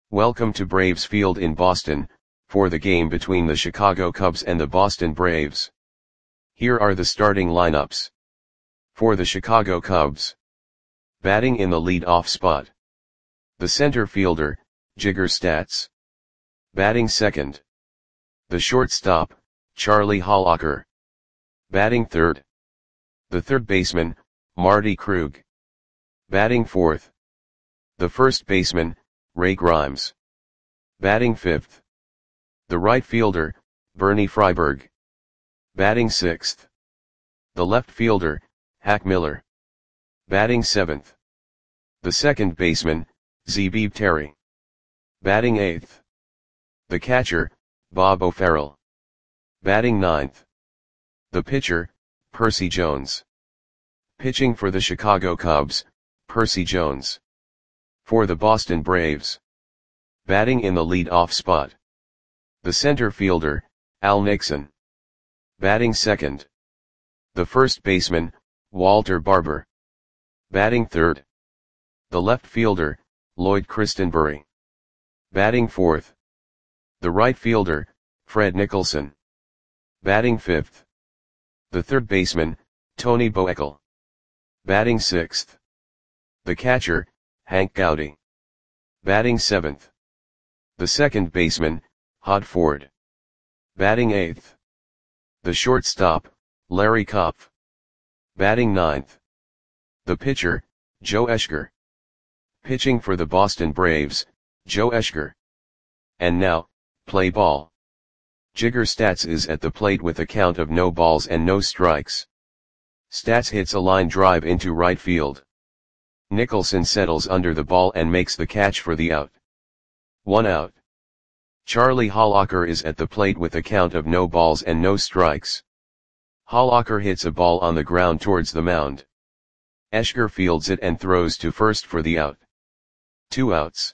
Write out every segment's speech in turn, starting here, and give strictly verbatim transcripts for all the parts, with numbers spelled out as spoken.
Welcome to Braves Field in Boston, for the game between the Chicago Cubs and the Boston Braves. Here are the starting lineups. For the Chicago Cubs. Batting in the lead-off spot. The center fielder, Jigger Statz. Batting second. The shortstop, Charlie Hollacker. Batting third. The third baseman, Marty Krug. Batting fourth. The first baseman, Ray Grimes. Batting fifth. The right fielder, Bernie Freiberg. Batting sixth. The left fielder, Hack Miller. Batting seventh. The second baseman, Zebib Terry. Batting eighth. The catcher, Bob O'Farrell. Batting ninth. The pitcher, Percy Jones. Pitching for the Chicago Cubs, Percy Jones. For the Boston Braves. Batting in the lead-off spot. The center fielder, Al Nixon. Batting second. The first baseman, Walter Barber. Batting third. The left fielder, Lloyd Christenbury. Batting fourth. The right fielder, Fred Nicholson. Batting fifth. The third baseman, Tony Boekel. Batting sixth. The catcher, Hank Gowdy. Batting seventh. The second baseman, Hod Ford. Batting eighth. The shortstop, Larry Kopf. Batting ninth. The pitcher, Joe Eschger. Pitching for the Boston Braves, Joe Eschger. And now, play ball. Jigger Statz is at the plate with a count of no balls and no strikes. Statz hits a line drive into right field. Nicholson settles under the ball and makes the catch for the out. One out. Charlie Hollacker is at the plate with a count of no balls and no strikes. Hollacker hits a ball on the ground towards the mound. Eschger fields it and throws to first for the out. Two outs.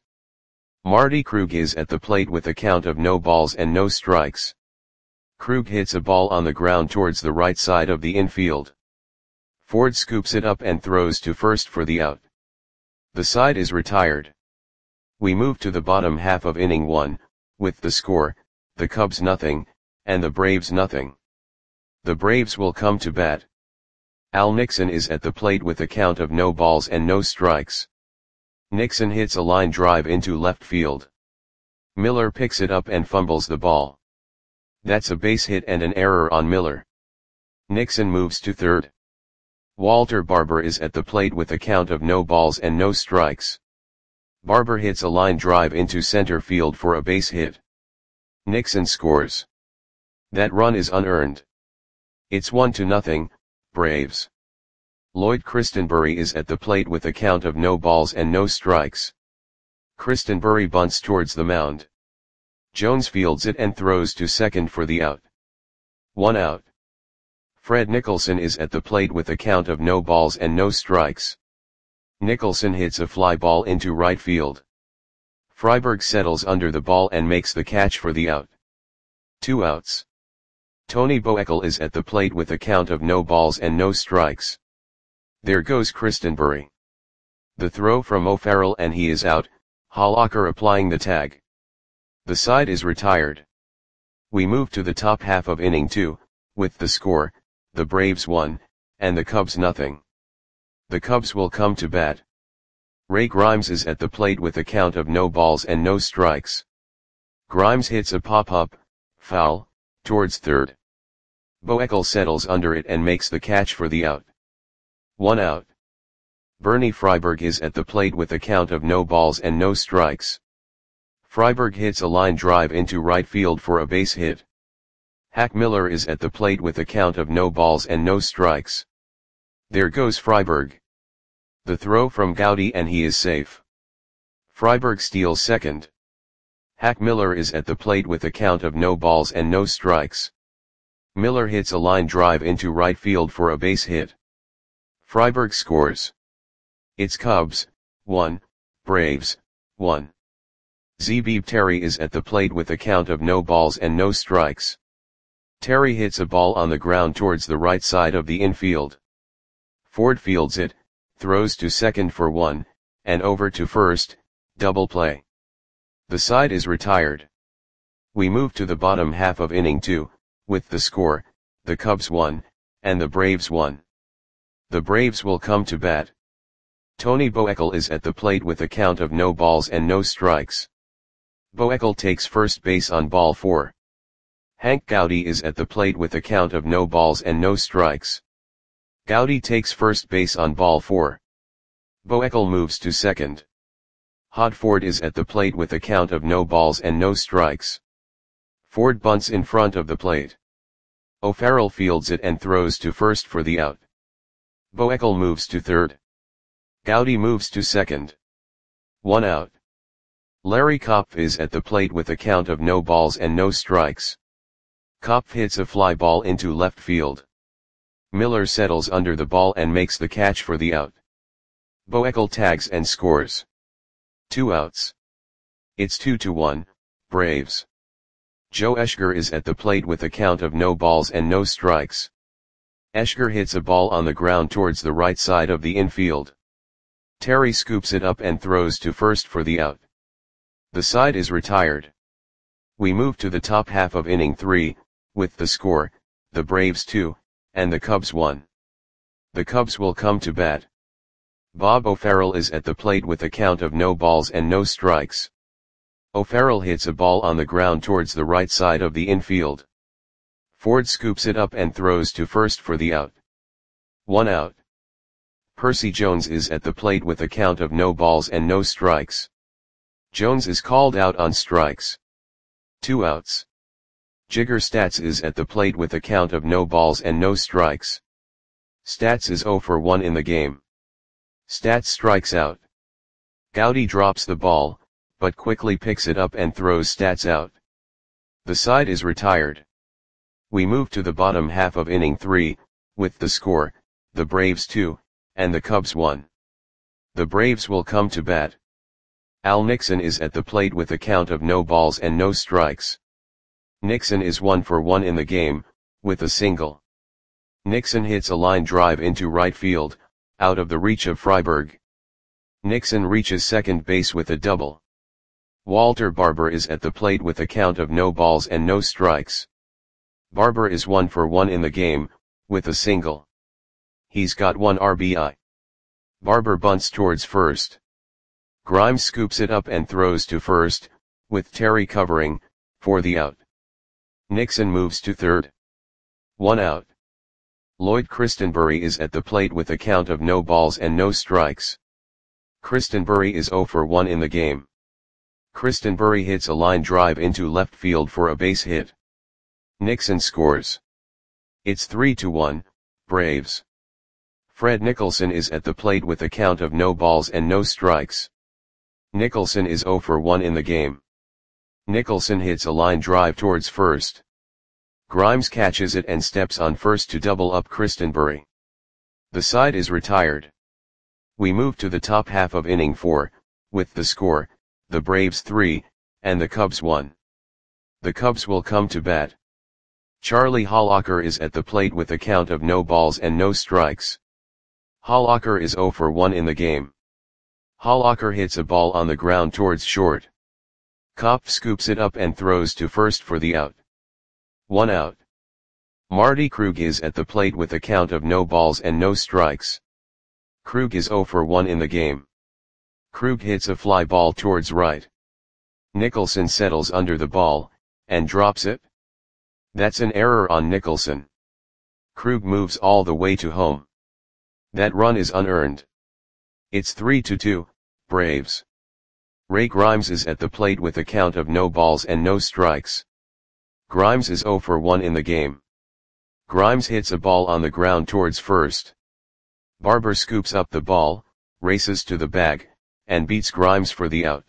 Marty Krug is at the plate with a count of no balls and no strikes. Krug hits a ball on the ground towards the right side of the infield. Ford scoops it up and throws to first for the out. The side is retired. We move to the bottom half of inning one, with the score, the Cubs nothing, and the Braves nothing. The Braves will come to bat. Al Nixon is at the plate with a count of no balls and no strikes. Nixon hits a line drive into left field. Miller picks it up and fumbles the ball. That's a base hit and an error on Miller. Nixon moves to third. Walter Barber is at the plate with a count of no balls and no strikes. Barber hits a line drive into center field for a base hit. Nixon scores. That run is unearned. It's one to nothing, Braves. Lloyd Christenbury is at the plate with a count of no balls and no strikes. Christenbury bunts towards the mound. Jones fields it and throws to second for the out. One out. Fred Nicholson is at the plate with a count of no balls and no strikes. Nicholson hits a fly ball into right field. Freiberg settles under the ball and makes the catch for the out. Two outs. Tony Boekel is at the plate with a count of no balls and no strikes. There goes Christenbury. The throw from O'Farrell and he is out, Hollacker applying the tag. The side is retired. We move to the top half of inning two, with the score, the Braves one, and the Cubs nothing. The Cubs will come to bat. Ray Grimes is at the plate with a count of no balls and no strikes. Grimes hits a pop-up, foul, towards third. Boekel settles under it and makes the catch for the out. One out. Bernie Freiberg is at the plate with a count of no balls and no strikes. Freiberg hits a line drive into right field for a base hit. Hack Miller is at the plate with a count of no balls and no strikes. There goes Freiberg. The throw from Gowdy and he is safe. Freiberg steals second. Hack Miller is at the plate with a count of no balls and no strikes. Miller hits a line drive into right field for a base hit. Freiberg scores. It's Cubs, one, Braves, one. Zebib Terry is at the plate with a count of no balls and no strikes. Terry hits a ball on the ground towards the right side of the infield. Ford fields it, throws to second for one, and over to first, double play. The side is retired. We move to the bottom half of inning two, with the score, the Cubs one, and the Braves one. The Braves will come to bat. Tony Boekel is at the plate with a count of no balls and no strikes. Boekel takes first base on ball four. Hank Gowdy is at the plate with a count of no balls and no strikes. Gowdy takes first base on ball four. Boekel moves to second. Hod Ford is at the plate with a count of no balls and no strikes. Ford bunts in front of the plate. O'Farrell fields it and throws to first for the out. Boekel moves to third. Gowdy moves to second. One out. Larry Kopf is at the plate with a count of no balls and no strikes. Kopf hits a fly ball into left field. Miller settles under the ball and makes the catch for the out. Boekel tags and scores. Two outs. It's two to one, Braves. Joe Eschger is at the plate with a count of no balls and no strikes. Eschger hits a ball on the ground towards the right side of the infield. Terry scoops it up and throws to first for the out. The side is retired. We move to the top half of inning three, with the score, the Braves two, and the Cubs one. The Cubs will come to bat. Bob O'Farrell is at the plate with a count of no balls and no strikes. O'Farrell hits a ball on the ground towards the right side of the infield. Ford scoops it up and throws to first for the out. One out. Percy Jones is at the plate with a count of no balls and no strikes. Jones is called out on strikes. Two outs. Jigger Statz is at the plate with a count of no balls and no strikes. Statz is zero for one in the game. Statz strikes out. Gowdy drops the ball, but quickly picks it up and throws Statz out. The side is retired. We move to the bottom half of inning three, with the score, the Braves two, and the Cubs one. The Braves will come to bat. Al Nixon is at the plate with a count of no balls and no strikes. Nixon is one for one in the game, with a single. Nixon hits a line drive into right field, out of the reach of Freiberg. Nixon reaches second base with a double. Walter Barber is at the plate with a count of no balls and no strikes. Barber is one for one in the game, with a single. He's got one R B I. Barber bunts towards first. Grimes scoops it up and throws to first, with Terry covering, for the out. Nixon moves to third. One out. Lloyd Christenbury is at the plate with a count of no balls and no strikes. Christenbury is zero for one in the game. Christenbury hits a line drive into left field for a base hit. Nixon scores. It's three to one, Braves. Fred Nicholson is at the plate with a count of no balls and no strikes. Nicholson is zero for one in the game. Nicholson hits a line drive towards first. Grimes catches it and steps on first to double up Christenbury. The side is retired. We move to the top half of inning four, with the score, the Braves three, and the Cubs one. The Cubs will come to bat. Charlie Hollacker is at the plate with a count of no balls and no strikes. Hollacker is zero for one in the game. Hollacker hits a ball on the ground towards short. Kopf scoops it up and throws to first for the out. One out. Marty Krug is at the plate with a count of no balls and no strikes. Krug is zero for one in the game. Krug hits a fly ball towards right. Nicholson settles under the ball, and drops it. That's an error on Nicholson. Krug moves all the way to home. That run is unearned. It's three to two, Braves. Ray Grimes is at the plate with a count of no balls and no strikes. Grimes is zero for one in the game. Grimes hits a ball on the ground towards first. Barber scoops up the ball, races to the bag, and beats Grimes for the out.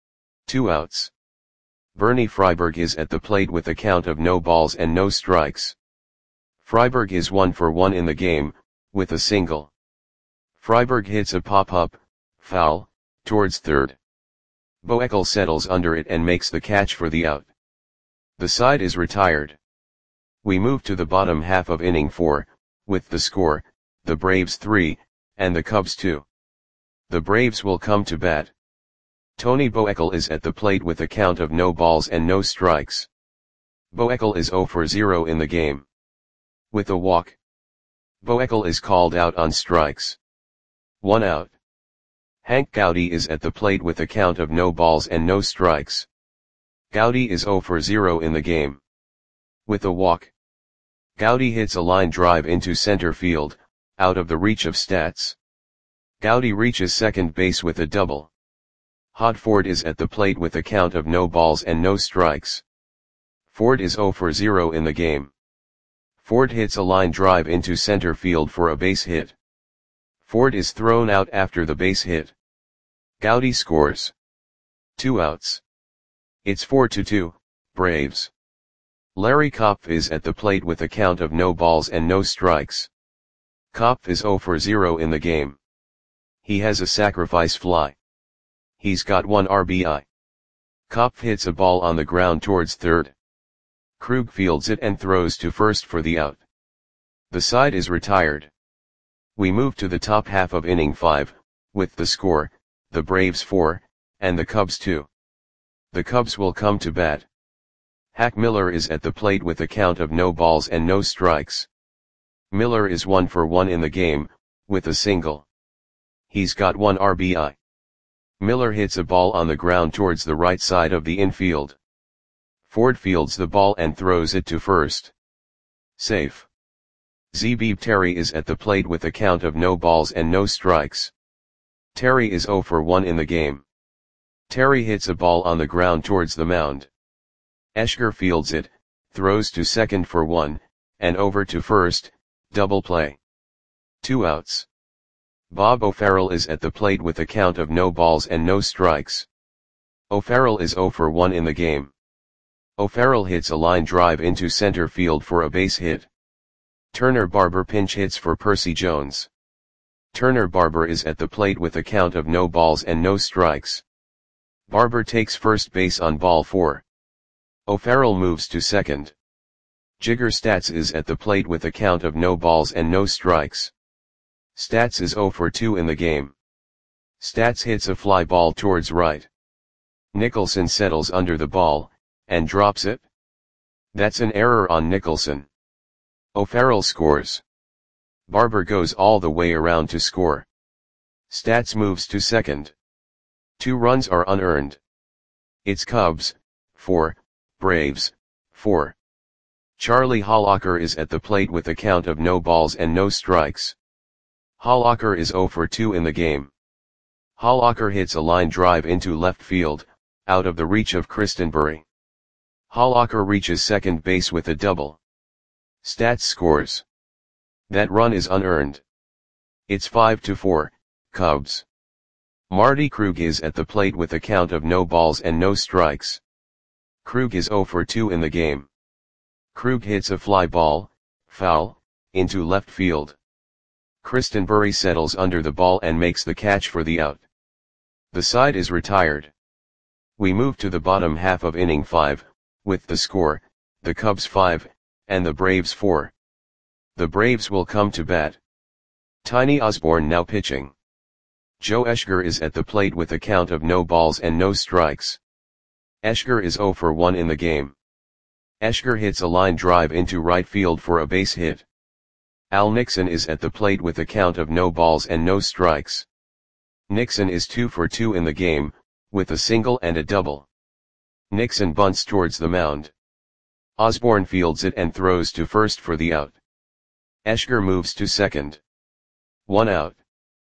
Two outs. Bernie Freiberg is at the plate with a count of no balls and no strikes. Freiberg is one for one in the game, with a single. Freiberg hits a pop-up, foul, towards third. Boekel settles under it and makes the catch for the out. The side is retired. We move to the bottom half of inning four, with the score, the Braves three, and the Cubs two. The Braves will come to bat. Tony Boekel is at the plate with a count of no balls and no strikes. Boekel is zero for zero in the game. With a walk, Boekel is called out on strikes. One out. Hank Gowdy is at the plate with a count of no balls and no strikes. Gowdy is zero for zero in the game. With a walk, Gowdy hits a line drive into center field, out of the reach of Stats. Gowdy reaches second base with a double. Hod Ford is at the plate with a count of no balls and no strikes. Ford is zero for zero in the game. Ford hits a line drive into center field for a base hit. Ford is thrown out after the base hit. Gowdy scores. Two outs. It's four to two, Braves. Larry Kopf is at the plate with a count of no balls and no strikes. Kopf is zero for zero in the game. He has a sacrifice fly. He's got one R B I. Kopf hits a ball on the ground towards third. Krug fields it and throws to first for the out. The side is retired. We move to the top half of inning five, with the score, the Braves four, and the Cubs two. The Cubs will come to bat. Hack Miller is at the plate with a count of no balls and no strikes. Miller is one for one in the game, with a single. He's got one R B I. Miller hits a ball on the ground towards the right side of the infield. Ford fields the ball and throws it to first. Safe. Zebib Terry is at the plate with a count of no balls and no strikes. Terry is zero for one in the game. Terry hits a ball on the ground towards the mound. Eschger fields it, throws to second for one, and over to first, double play. Two outs. Bob O'Farrell is at the plate with a count of no balls and no strikes. O'Farrell is zero for one in the game. O'Farrell hits a line drive into center field for a base hit. Turner Barber pinch hits for Percy Jones. Turner Barber is at the plate with a count of no balls and no strikes. Barber takes first base on ball four. O'Farrell moves to second. Jigger Stats is at the plate with a count of no balls and no strikes. Stats is zero for two in the game. Stats hits a fly ball towards right. Nicholson settles under the ball, and drops it. That's an error on Nicholson. O'Farrell scores. Barber goes all the way around to score. Stats moves to second. Two runs are unearned. It's Cubs, four, Braves, four. Charlie Hollacker is at the plate with a count of no balls and no strikes. Hollacker is zero for two in the game. Hollacker hits a line drive into left field, out of the reach of Christenbury. Hollacker reaches second base with a double. Stats scores. That run is unearned. It's five to four, Cubs. Marty Krug is at the plate with a count of no balls and no strikes. Krug is zero for two in the game. Krug hits a fly ball, foul, into left field. Christenbury settles under the ball and makes the catch for the out. The side is retired. We move to the bottom half of inning five, with the score, the Cubs five, and the Braves four. The Braves will come to bat. Tiny Osborne now pitching. Joe Eschger is at the plate with a count of no balls and no strikes. Eschger is zero for one in the game. Eschger hits a line drive into right field for a base hit. Al Nixon is at the plate with a count of no balls and no strikes. Nixon is two for two in the game, with a single and a double. Nixon bunts towards the mound. Osborne fields it and throws to first for the out. Eschger moves to second. One out.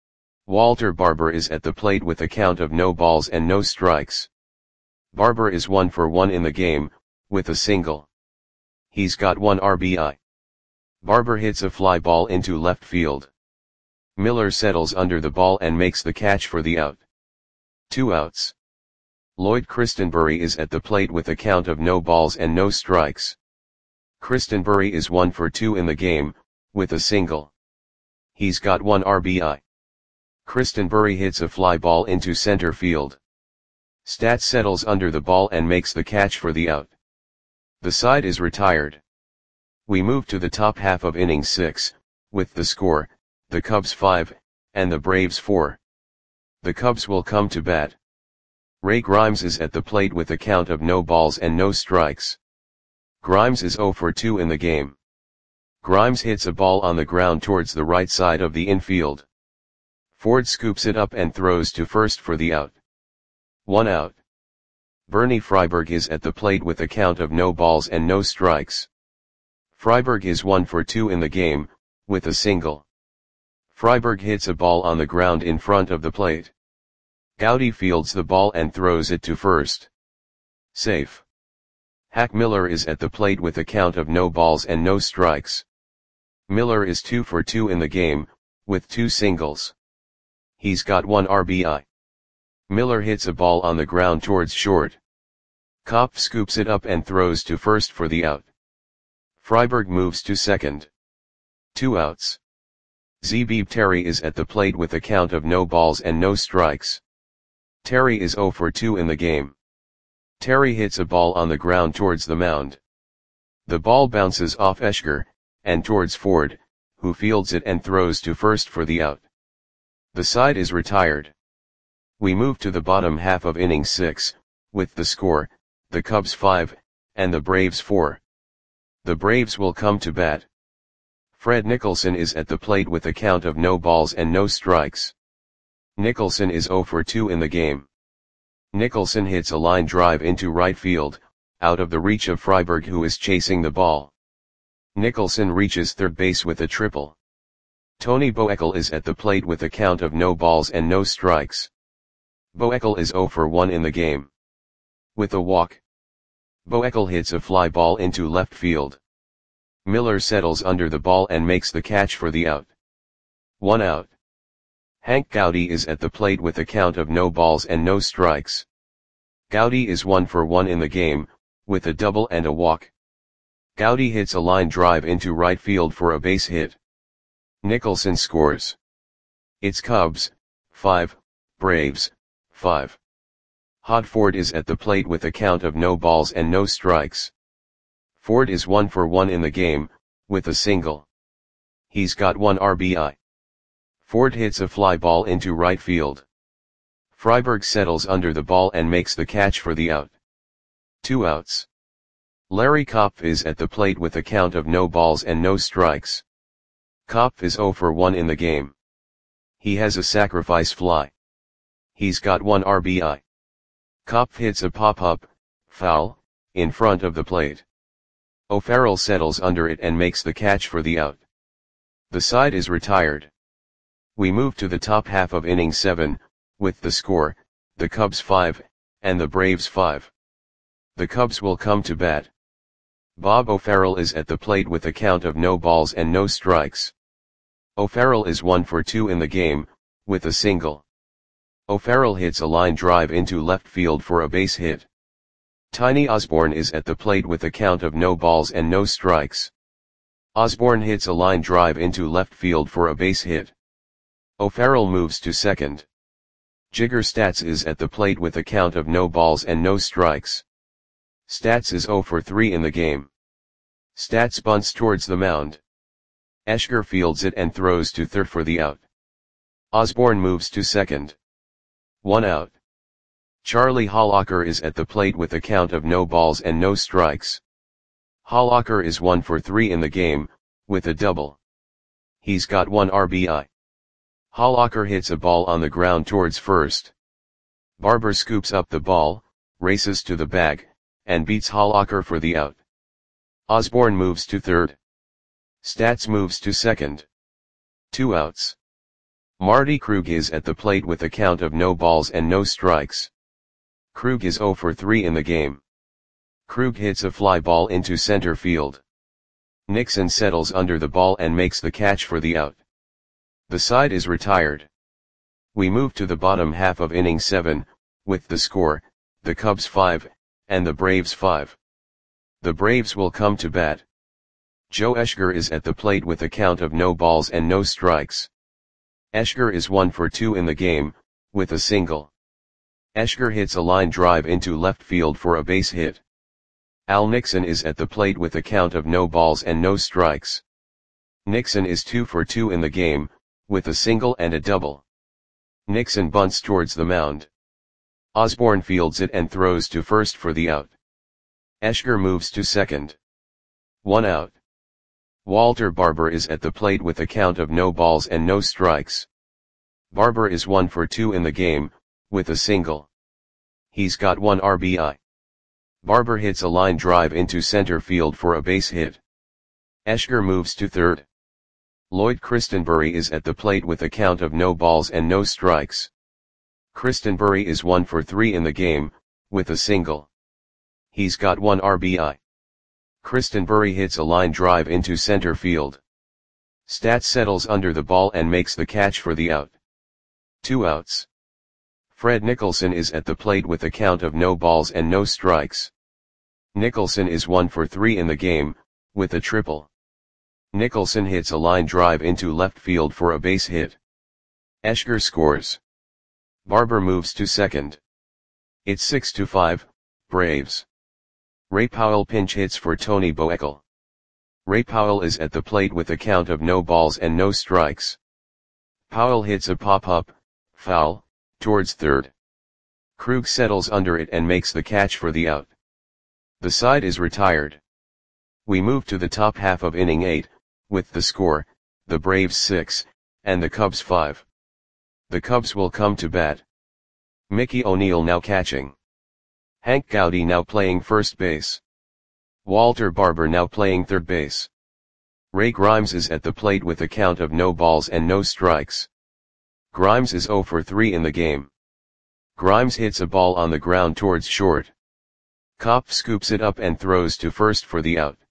Walter Barber is at the plate with a count of no balls and no strikes. Barber is one for one in the game, with a single. He's got one R B I. Barber hits a fly ball into left field. Miller settles under the ball and makes the catch for the out. Two outs. Lloyd Christenbury is at the plate with a count of no balls and no strikes. Christenbury is one for two in the game, with a single. He's got one R B I. Christenbury hits a fly ball into center field. Stats settles under the ball and makes the catch for the out. The side is retired. We move to the top half of inning six, with the score, the Cubs five, and the Braves four. The Cubs will come to bat. Ray Grimes is at the plate with a count of no balls and no strikes. Grimes is zero for two in the game. Grimes hits a ball on the ground towards the right side of the infield. Ford scoops it up and throws to first for the out. One out. Bernie Freiberg is at the plate with a count of no balls and no strikes. Freiberg is one for two in the game, with a single. Freiberg hits a ball on the ground in front of the plate. Gowdy fields the ball and throws it to first. Safe. Hack Miller is at the plate with a count of no balls and no strikes. Miller is two for two in the game, with two singles. He's got one R B I. Miller hits a ball on the ground towards short. Kopf scoops it up and throws to first for the out. Freiberg moves to second. Two outs. Zebib Terry is at the plate with a count of no balls and no strikes. Terry is zero for two in the game. Terry hits a ball on the ground towards the mound. The ball bounces off Eschger, and towards Ford, who fields it and throws to first for the out. The side is retired. We move to the bottom half of inning six, with the score, the Cubs five, and the Braves four. The Braves will come to bat. Fred Nicholson is at the plate with a count of no balls and no strikes. Nicholson is zero for two in the game. Nicholson hits a line drive into right field, out of the reach of Freiberg, who is chasing the ball. Nicholson reaches third base with a triple. Tony Boeckel is at the plate with a count of no balls and no strikes. Boeckel is zero for one in the game. With a walk, Boeckel hits a fly ball into left field. Miller settles under the ball and makes the catch for the out. One out. Hank Gowdy is at the plate with a count of no balls and no strikes. Gowdy is one for one in the game, with a double and a walk. Gowdy hits a line drive into right field for a base hit. Nicholson scores. It's Cubs, five, Braves, five. Hod Ford is at the plate with a count of no balls and no strikes. Ford is one for one in the game, with a single. He's got one R B I. Ford hits a fly ball into right field. Freiberg settles under the ball and makes the catch for the out. Two outs. Larry Kopf is at the plate with a count of no balls and no strikes. Kopf is zero for one in the game. He has a sacrifice fly. He's got one R B I. Kopf hits a pop-up, foul, in front of the plate. O'Farrell settles under it and makes the catch for the out. The side is retired. We move to the top half of inning seven, with the score, the Cubs five, and the Braves five. The Cubs will come to bat. Bob O'Farrell is at the plate with a count of no balls and no strikes. O'Farrell is one for two in the game, with a single. O'Farrell hits a line drive into left field for a base hit. Tiny Osborne is at the plate with a count of no balls and no strikes. Osborne hits a line drive into left field for a base hit. O'Farrell moves to second. Jigger Stats is at the plate with a count of no balls and no strikes. Stats is zero for three in the game. Stats bunts towards the mound. Eschger fields it and throws to third for the out. Osborne moves to second. One out. Charlie Hollacker is at the plate with a count of no balls and no strikes. Hollacker is one for three in the game, with a double. He's got one R B I. Hollacker hits a ball on the ground towards first. Barber scoops up the ball, races to the bag, and beats Hollacker for the out. Osborne moves to third. Stats moves to second. Two outs. Marty Krug is at the plate with a count of no balls and no strikes. Krug is zero for three in the game. Krug hits a fly ball into center field. Nixon settles under the ball and makes the catch for the out. The side is retired. We move to the bottom half of inning seven, with the score, the Cubs five, and the Braves five. The Braves will come to bat. Joe Eschger is at the plate with a count of no balls and no strikes. Eschger is one for two in the game, with a single. Eschger hits a line drive into left field for a base hit. Al Nixon is at the plate with a count of no balls and no strikes. Nixon is two for two in the game, with a single and a double. Nixon bunts towards the mound. Osborne fields it and throws to first for the out. Eschger moves to second. One out. Walter Barber is at the plate with a count of no balls and no strikes. Barber is one for two in the game, with a single. He's got one R B I. Barber hits a line drive into center field for a base hit. Eschger moves to third. Lloyd Christenbury is at the plate with a count of no balls and no strikes. Christenbury is one for three in the game, with a single. He's got one R B I. Christenbury hits a line drive into center field. Stats settles under the ball and makes the catch for the out. Two outs. Fred Nicholson is at the plate with a count of no balls and no strikes. Nicholson is one for three in the game, with a triple. Nicholson hits a line drive into left field for a base hit. Eschger scores. Barber moves to second. It's six to five, Braves. Ray Powell pinch hits for Tony Boekel. Ray Powell is at the plate with a count of no balls and no strikes. Powell hits a pop-up, foul, towards third. Krug settles under it and makes the catch for the out. The side is retired. We move to the top half of inning eight, with the score, the Braves six, and the Cubs five. The Cubs will come to bat. Mickey O'Neill now catching. Hank Gowdy now playing first base. Walter Barber now playing third base. Ray Grimes is at the plate with a count of no balls and no strikes. Grimes is zero for three in the game. Grimes hits a ball on the ground towards short. Kopp scoops it up and throws to first for the out.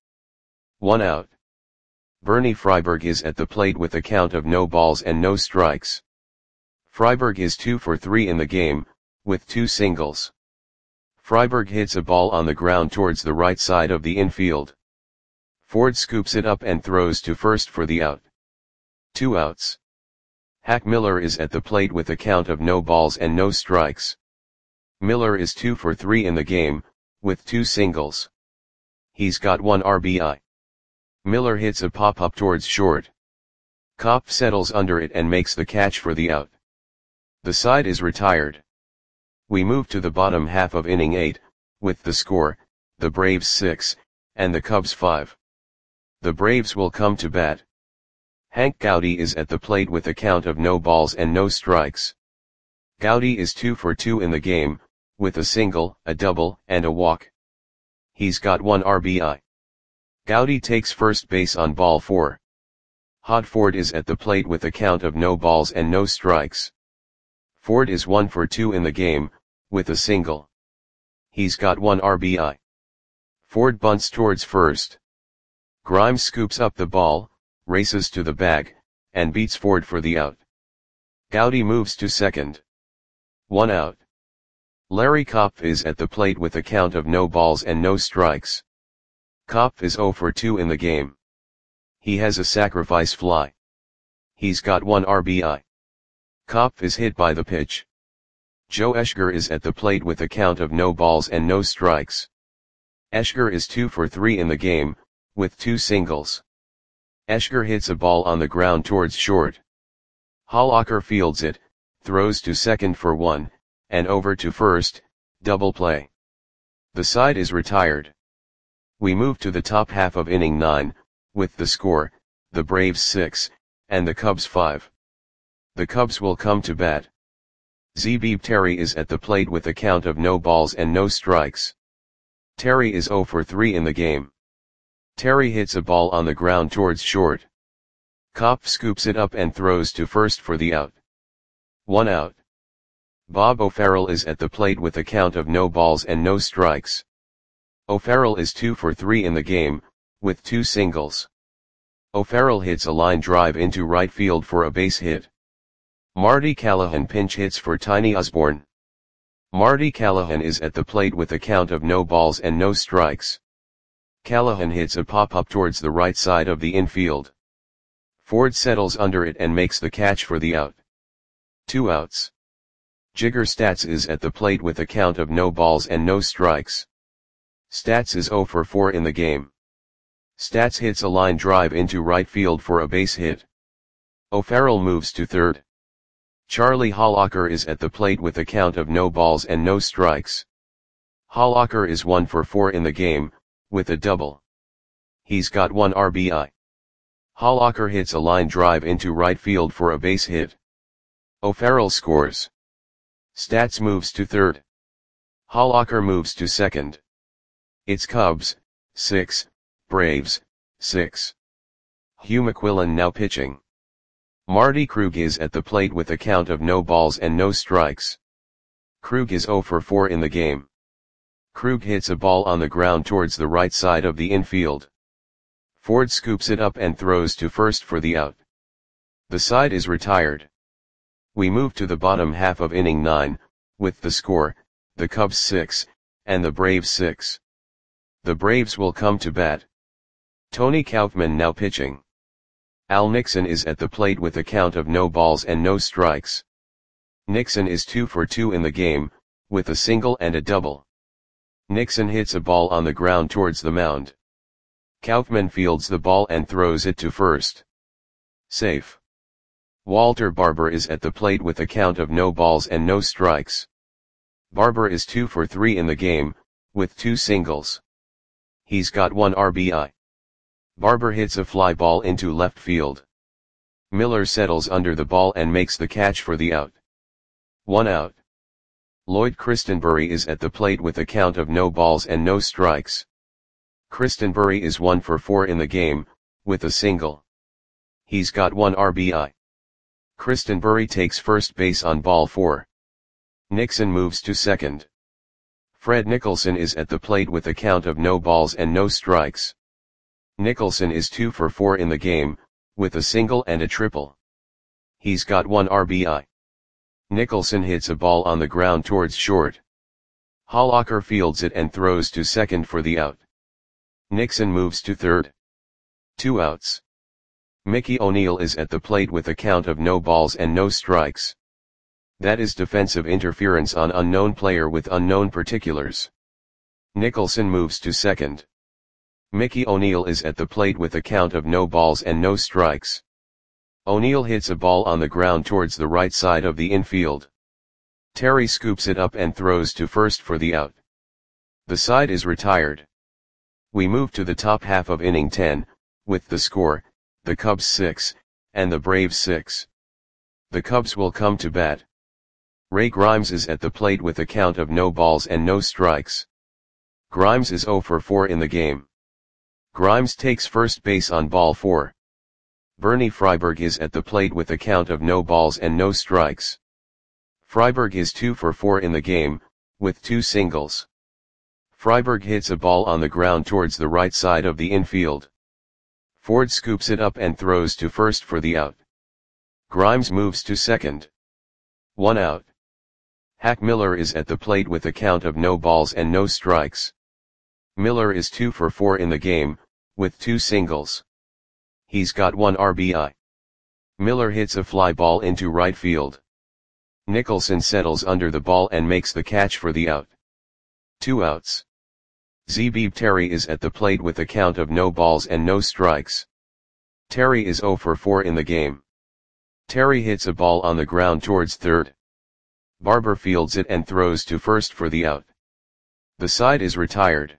One out. Bernie Freiberg is at the plate with a count of no balls and no strikes. Freiberg is two for three in the game, with two singles. Freiberg hits a ball on the ground towards the right side of the infield. Ford scoops it up and throws to first for the out. Two outs. Hack Miller is at the plate with a count of no balls and no strikes. Miller is two for three in the game, with two singles. He's got one R B I. Miller hits a pop-up towards short. Kopp settles under it and makes the catch for the out. The side is retired. We move to the bottom half of inning eight, with the score, the Braves six, and the Cubs five. The Braves will come to bat. Hank Gowdy is at the plate with a count of no balls and no strikes. Gowdy is two for two in the game, with a single, a double, and a walk. He's got one R B I. Gowdy takes first base on ball four. Hod Ford is at the plate with a count of no balls and no strikes. Ford is one for two in the game, with a single. He's got one R B I. Ford bunts towards first. Grimes scoops up the ball, races to the bag, and beats Ford for the out. Gowdy moves to second. One out. Larry Kopf is at the plate with a count of no balls and no strikes. Kopf is zero for two in the game. He has a sacrifice fly. He's got one R B I. Kopf is hit by the pitch. Joe Eschger is at the plate with a count of no balls and no strikes. Eschger is two for three in the game, with two singles. Eschger hits a ball on the ground towards short. Hollacker fields it, throws to second for one, and over to first, double play. The side is retired. We move to the top half of inning nine, with the score, the Braves six, and the Cubs five. The Cubs will come to bat. Zeebeeb Terry is at the plate with a count of no balls and no strikes. Terry is zero for three in the game. Terry hits a ball on the ground towards short. Kopf scoops it up and throws to first for the out. One out. Bob O'Farrell is at the plate with a count of no balls and no strikes. O'Farrell is two for three in the game, with two singles. O'Farrell hits a line drive into right field for a base hit. Marty Callahan pinch hits for Tiny Osborne. Marty Callahan is at the plate with a count of no balls and no strikes. Callahan hits a pop-up towards the right side of the infield. Ford settles under it and makes the catch for the out. Two outs. Jigger Stats is at the plate with a count of no balls and no strikes. Stats is zero for four in the game. Stats hits a line drive into right field for a base hit. O'Farrell moves to third. Charlie Hollacker is at the plate with a count of no balls and no strikes. Hollacker is one for four in the game, with a double. He's got one R B I. Hollacker hits a line drive into right field for a base hit. O'Farrell scores. Stats moves to third. Hollacker moves to second. It's Cubs, six, Braves, six. Hugh McQuillan now pitching. Marty Krug is at the plate with a count of no balls and no strikes. Krug is zero for four in the game. Krug hits a ball on the ground towards the right side of the infield. Ford scoops it up and throws to first for the out. The side is retired. We move to the bottom half of inning nine, with the score, the Cubs six, and the Braves six. The Braves will come to bat. Tony Kaufman now pitching. Al Nixon is at the plate with a count of no balls and no strikes. Nixon is two for two in the game, with a single and a double. Nixon hits a ball on the ground towards the mound. Kaufman fields the ball and throws it to first. Safe. Walter Barber is at the plate with a count of no balls and no strikes. Barber is two for three in the game, with two singles. He's got one R B I. Barber hits a fly ball into left field. Miller settles under the ball and makes the catch for the out. One out. Lloyd Christenbury is at the plate with a count of no balls and no strikes. Christenbury is one for four in the game, with a single. He's got one R B I. Christenbury takes first base on ball four. Nixon moves to second. Fred Nicholson is at the plate with a count of no balls and no strikes. Nicholson is two for four in the game, with a single and a triple. He's got one R B I. Nicholson hits a ball on the ground towards short. Hollacker fields it and throws to second for the out. Nixon moves to third. Two outs. Mickey O'Neill is at the plate with a count of no balls and no strikes. That is defensive interference on unknown player with unknown particulars. Nicholson moves to second. Mickey O'Neill is at the plate with a count of no balls and no strikes. O'Neill hits a ball on the ground towards the right side of the infield. Terry scoops it up and throws to first for the out. The side is retired. We move to the top half of inning ten, with the score, the Cubs six, and the Braves six. The Cubs will come to bat. Ray Grimes is at the plate with a count of no balls and no strikes. Grimes is zero for four in the game. Grimes takes first base on ball four. Bernie Freiberg is at the plate with a count of no balls and no strikes. Freiberg is two for four in the game, with two singles. Freiberg hits a ball on the ground towards the right side of the infield. Ford scoops it up and throws to first for the out. Grimes moves to second. One out. Hack Miller is at the plate with a count of no balls and no strikes. Miller is two for four in the game, with two singles. He's got one R B I. Miller hits a fly ball into right field. Nicholson settles under the ball and makes the catch for the out. Two outs. Zeebeeb Terry is at the plate with a count of no balls and no strikes. Terry is zero for four in the game. Terry hits a ball on the ground towards third. Barber fields it and throws to first for the out. The side is retired.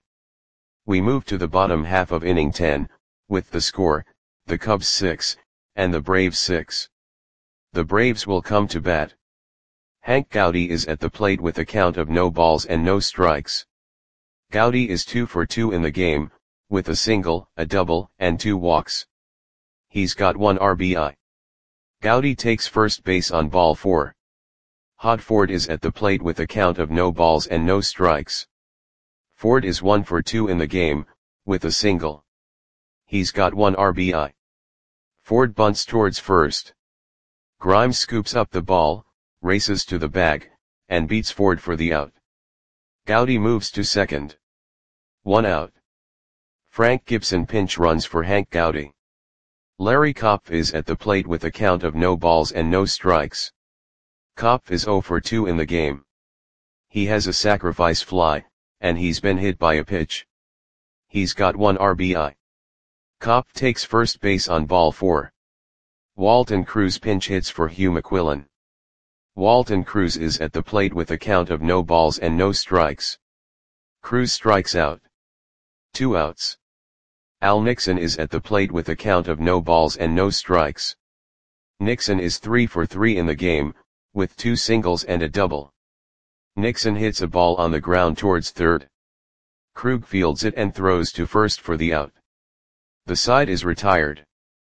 We move to the bottom half of inning ten, with the score, the Cubs six, and the Braves six. The Braves will come to bat. Hank Gowdy is at the plate with a count of no balls and no strikes. Gowdy is two for two in the game, with a single, a double, and two walks. He's got one R B I. Gowdy takes first base on ball four. Hod Ford is at the plate with a count of no balls and no strikes. Ford is one for two in the game, with a single. He's got one R B I. Ford bunts towards first. Grimes scoops up the ball, races to the bag, and beats Ford for the out. Gowdy moves to second. One out. Frank Gibson pinch runs for Hank Gowdy. Larry Kopf is at the plate with a count of no balls and no strikes. Kopf is zero for two in the game. He has a sacrifice fly, and he's been hit by a pitch. He's got one R B I. Kopf takes first base on ball four. Walton Cruz pinch hits for Hugh McQuillan. Walton Cruz is at the plate with a count of no balls and no strikes. Cruz strikes out. Two outs. Al Nixon is at the plate with a count of no balls and no strikes. Nixon is three for three in the game, with two singles and a double. Nixon hits a ball on the ground towards third. Krug fields it and throws to first for the out. The side is retired.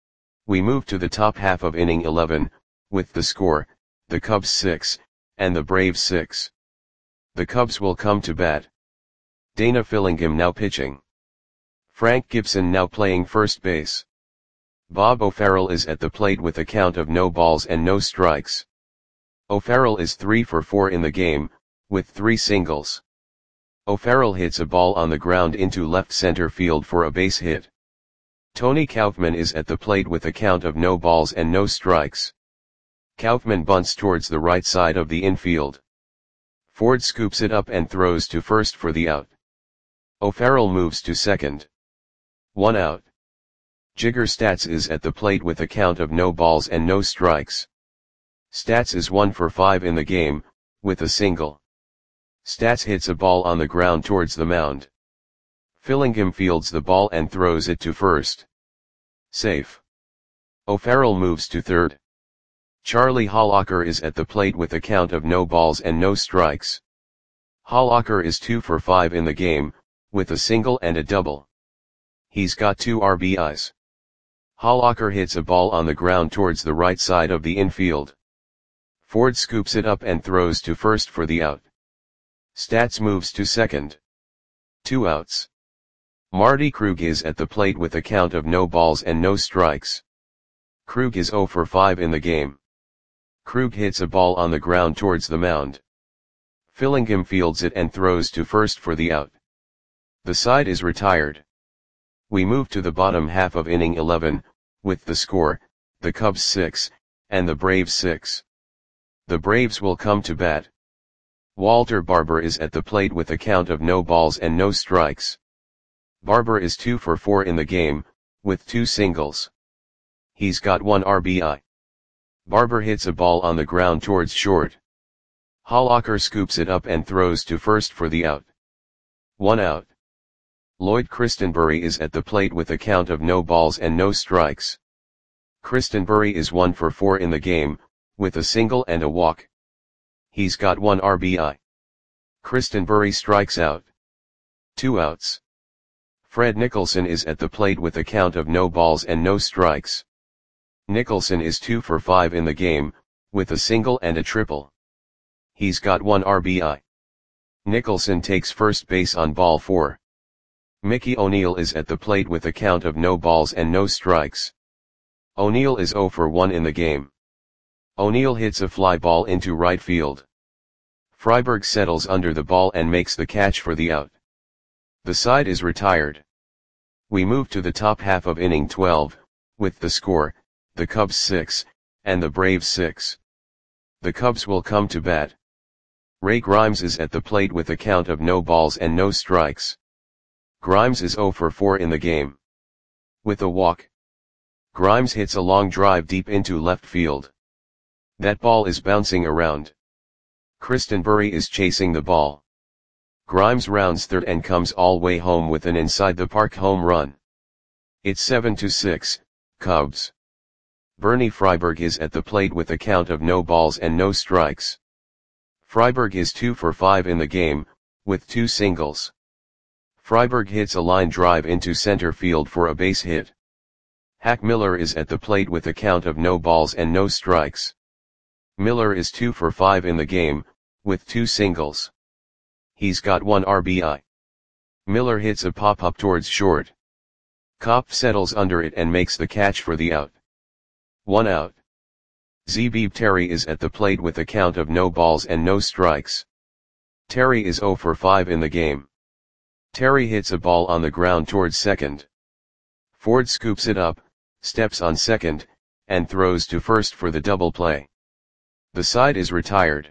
We move to the top half of inning eleven, with the score, the Cubs six, and the Braves six. The Cubs will come to bat. Dana Fillingham now pitching. Frank Gibson now playing first base. Bob O'Farrell is at the plate with a count of no balls and no strikes. O'Farrell is three for four in the game, with three singles. O'Farrell hits a ball on the ground into left center field for a base hit. Tony Kaufman is at the plate with a count of no balls and no strikes. Kaufman bunts towards the right side of the infield. Ford scoops it up and throws to first for the out. O'Farrell moves to second. One out. Jigger Stats is at the plate with a count of no balls and no strikes. Stats is one for five in the game, with a single. Stats hits a ball on the ground towards the mound. Fillingham fields the ball and throws it to first. Safe. O'Farrell moves to third. Charlie Hollacker is at the plate with a count of no balls and no strikes. Hollacker is two for five in the game, with a single and a double. He's got two R B Is. Hollacker hits a ball on the ground towards the right side of the infield. Ford scoops it up and throws to first for the out. Stats moves to second. Two outs. Marty Krug is at the plate with a count of no balls and no strikes. Krug is zero for five in the game. Krug hits a ball on the ground towards the mound. Fillingham fields it and throws to first for the out. The side is retired. We move to the bottom half of inning eleven, with the score, the Cubs six, and the Braves six. The Braves will come to bat. Walter Barber is at the plate with a count of no balls and no strikes. Barber is two for four in the game, with two singles. He's got one R B I. Barber hits a ball on the ground towards short. Hollacker scoops it up and throws to first for the out. One out. Lloyd Christenbury is at the plate with a count of no balls and no strikes. Christenbury is one for four in the game, with a single and a walk. He's got one R B I. Christenbury strikes out. Two outs. Fred Nicholson is at the plate with a count of no balls and no strikes. Nicholson is two for five in the game, with a single and a triple. He's got one R B I. Nicholson takes first base on ball four. Mickey O'Neill is at the plate with a count of no balls and no strikes. O'Neill is zero for one in the game. O'Neill hits a fly ball into right field. Freiberg settles under the ball and makes the catch for the out. The side is retired. We move to the top half of inning twelve, with the score, the Cubs six, and the Braves six. The Cubs will come to bat. Ray Grimes is at the plate with a count of no balls and no strikes. Grimes is zero for four in the game. With a walk. Grimes hits a long drive deep into left field. That ball is bouncing around. Christenbury is chasing the ball. Grimes rounds third and comes all way home with an inside-the-park home run. It's seven to six, Cubs. Bernie Freiberg is at the plate with a count of no balls and no strikes. Freiberg is two for five in the game, with two singles. Freiberg hits a line drive into center field for a base hit. Hack Miller is at the plate with a count of no balls and no strikes. Miller is two for five in the game, with two singles. He's got one R B I. Miller hits a pop-up towards short. Kopf settles under it and makes the catch for the out. One out. Zeebeeb Terry is at the plate with a count of no balls and no strikes. Terry is zero for five in the game. Terry hits a ball on the ground towards second. Ford scoops it up, steps on second, and throws to first for the double play. The side is retired.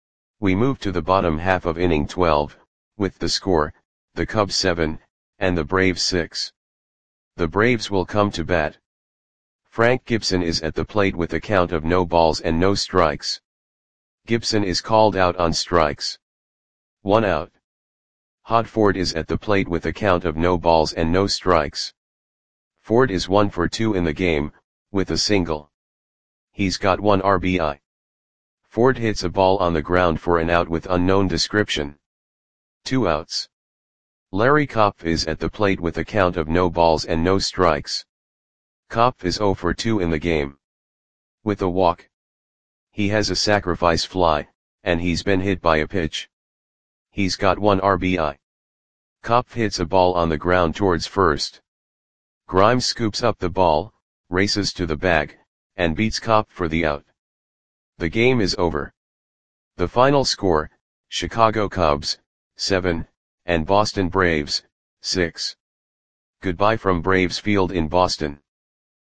We move to the bottom half of inning twelve, with the score, the Cubs seven, and the Braves six. The Braves will come to bat. Frank Gibson is at the plate with a count of no balls and no strikes. Gibson is called out on strikes. One out. Hodford is at the plate with a count of no balls and no strikes. Ford is one for two in the game, with a single. He's got one R B I. Ford hits a ball on the ground for an out with unknown description. Two outs. Larry Kopf is at the plate with a count of no balls and no strikes. Kopf is zero for two in the game. With a walk. He has a sacrifice fly, and he's been hit by a pitch. He's got one R B I. Kopf hits a ball on the ground towards first. Grimes scoops up the ball, races to the bag, and beats Kopf for the out. The game is over. The final score, Chicago Cubs, seven, and Boston Braves, six. Goodbye from Braves Field in Boston.